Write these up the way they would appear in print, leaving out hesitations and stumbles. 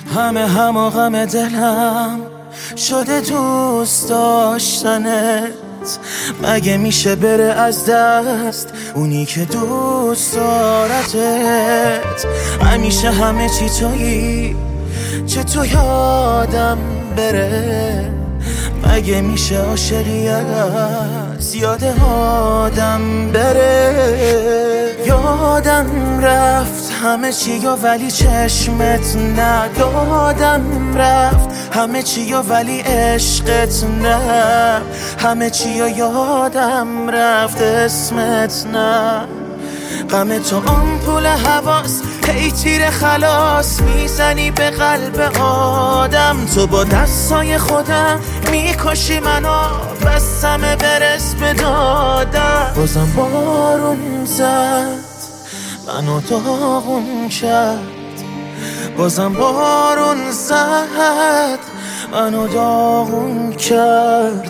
همه غم دلم شده دوست داشتنت. مگه میشه بره از دست اونی که دوست دارتت؟ همیشه همه چی تویی، چه تو یادم بره؟ مگه میشه عاشقی از یاد آدم بره؟ یادم رفت همه چی ولی چشمت نه. یادم رفت همه چی ولی عشقت نه. همه چی یادم رفت اسمت نه. غم تو آمپول حواس، هی تیر خلاص میزنی به قلب آدم. تو با دستای خودم میکشی منو، بس همه برس به دادم. بازم بارون زد منو داغون کرد. بازم بارون زد منو داغون کرد.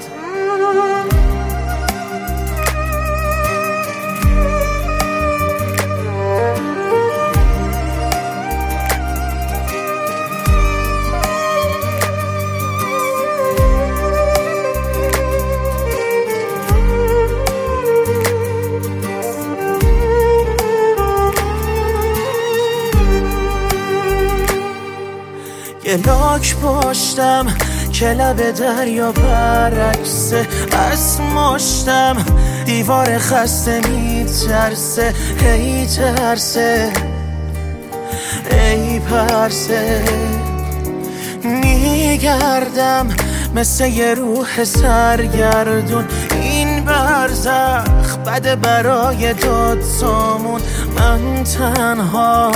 یه لاک پشتم که لب دریا برعکسه. از مشتم دیوار خسته میترسه. هی ترسه ای پرسه. میگردم مثل یه روح سرگردون. این برزخ بده برای داد سامون. من تنها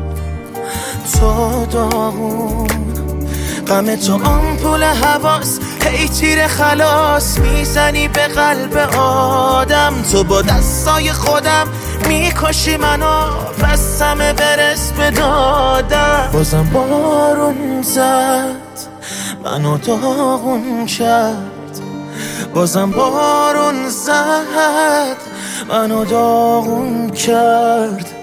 تو داغون. غم تو آمپول حواس، هی تیر خلاص میزنی به قلب آدم. تو با دستای خودم میکشی منو، بس همه برس به دادم. بازم بارون زد منو داغون کرد. بازم بارون زد منو داغون کرد.